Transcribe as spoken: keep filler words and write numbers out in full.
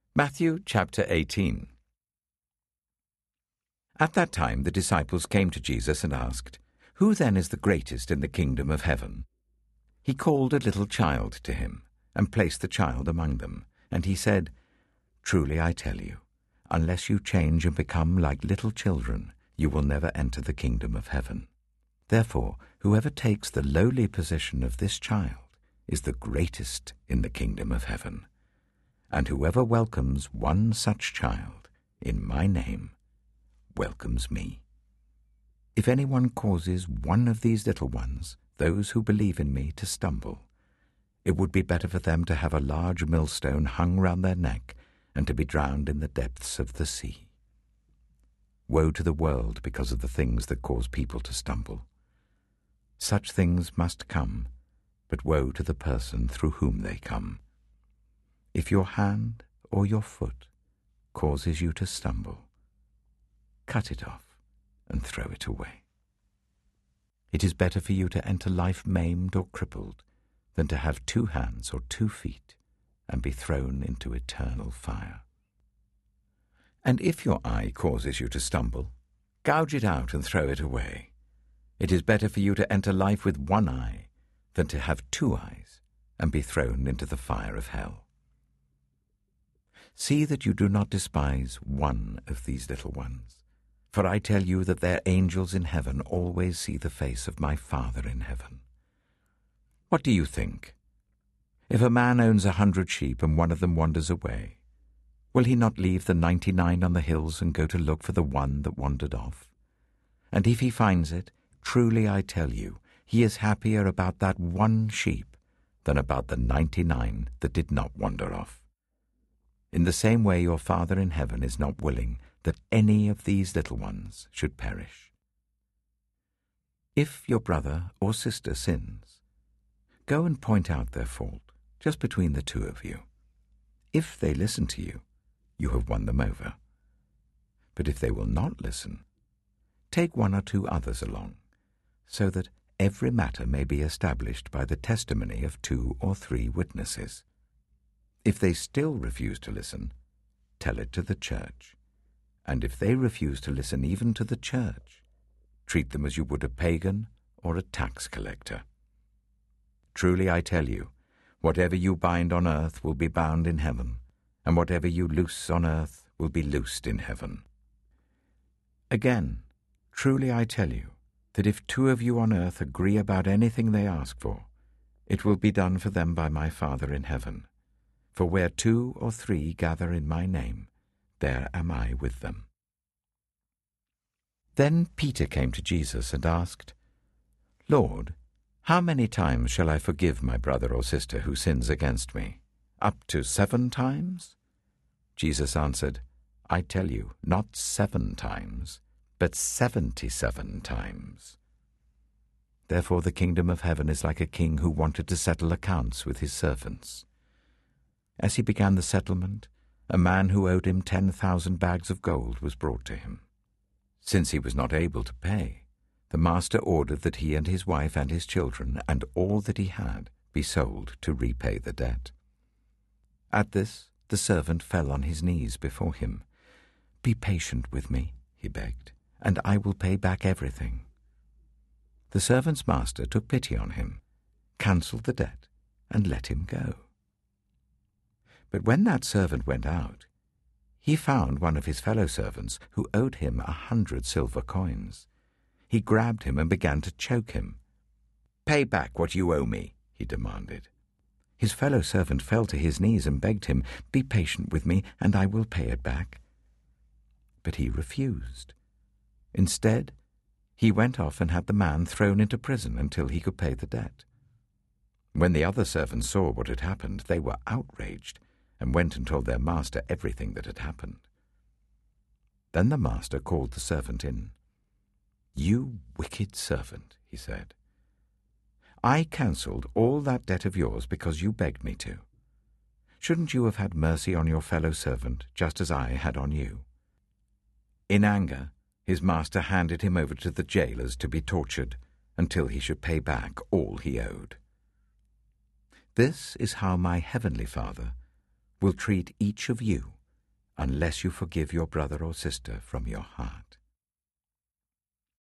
Matthew chapter eighteen. At that time the disciples came to Jesus and asked, "Who then is the greatest in the kingdom of heaven?" He called a little child to him, and placed the child among them, and he said, "Truly I tell you, unless you change and become like little children, you will never enter the kingdom of heaven. Therefore, whoever takes the lowly position of this child is the greatest in the kingdom of heaven. And whoever welcomes one such child in my name welcomes me. If anyone causes one of these little ones, those who believe in me, to stumble, it would be better for them to have a large millstone hung round their neck and to be drowned in the depths of the sea. Woe to the world because of the things that cause people to stumble. Such things must come, but woe to the person through whom they come. If your hand or your foot causes you to stumble, cut it off and throw it away. It is better for you to enter life maimed or crippled than to have two hands or two feet and be thrown into eternal fire. And if your eye causes you to stumble, gouge it out and throw it away. It is better for you to enter life with one eye than to have two eyes and be thrown into the fire of hell. See that you do not despise one of these little ones, for I tell you that their angels in heaven always see the face of my Father in heaven. What do you think? If a man owns a hundred sheep and one of them wanders away, will he not leave the ninety-nine on the hills and go to look for the one that wandered off? And if he finds it, truly I tell you, he is happier about that one sheep than about the ninety-nine that did not wander off. In the same way your Father in heaven is not willing that any of these little ones should perish. If your brother or sister sins, go and point out their fault, just between the two of you. If they listen to you, you have won them over. But if they will not listen, take one or two others along, so that every matter may be established by the testimony of two or three witnesses. If they still refuse to listen, tell it to the church. And if they refuse to listen even to the church, treat them as you would a pagan or a tax collector. Truly I tell you, whatever you bind on earth will be bound in heaven, and whatever you loose on earth will be loosed in heaven. Again, truly I tell you, that if two of you on earth agree about anything they ask for, it will be done for them by my Father in heaven. For where two or three gather in my name, there am I with them. Then Peter came to Jesus and asked, "Lord, how many times shall I forgive my brother or sister who sins against me? Up to seven times?" Jesus answered, "I tell you, not seven times, but seventy-seven times." Therefore the kingdom of heaven is like a king who wanted to settle accounts with his servants. As he began the settlement, a man who owed him ten thousand bags of gold was brought to him. Since he was not able to pay, the master ordered that he and his wife and his children and all that he had be sold to repay the debt. At this, the servant fell on his knees before him. "Be patient with me," he begged, "and I will pay back everything." The servant's master took pity on him, cancelled the debt, and let him go. But when that servant went out, he found one of his fellow servants who owed him a hundred silver coins. He grabbed him and began to choke him. "Pay back what you owe me," he demanded. His fellow servant fell to his knees and begged him, "Be patient with me, and I will pay it back." But he refused. Instead, he went off and had the man thrown into prison until he could pay the debt. When the other servants saw what had happened, they were outraged and went and told their master everything that had happened. Then the master called the servant in. "You wicked servant," he said. "I cancelled all that debt of yours because you begged me to. Shouldn't you have had mercy on your fellow servant, just as I had on you?" In anger, his master handed him over to the jailers to be tortured until he should pay back all he owed. This is how my heavenly Father will treat each of you unless you forgive your brother or sister from your heart.